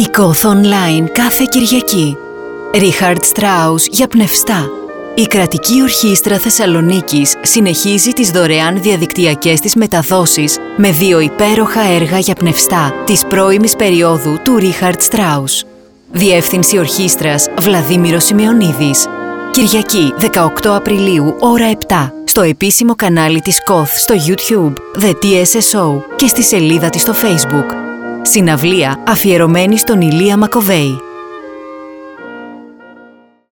Η Koth Online κάθε Κυριακή. Richard Strauss για πνευστά. Η Κρατική Ορχήστρα Θεσσαλονίκης συνεχίζει τις δωρεάν διαδικτυακές της μεταδόσεις με 2 υπέροχα έργα για πνευστά της πρώιμης περίοδου του Richard Strauss. Διεύθυνση Ορχήστρας Βλαδίμηρος Σημεωνίδης. Κυριακή 18 Απριλίου ώρα 7 στο επίσημο κανάλι της Koth στο YouTube, The TSSO και στη σελίδα της στο Facebook. Συναυλία αφιερωμένη στον Ηλία Μακοβέη.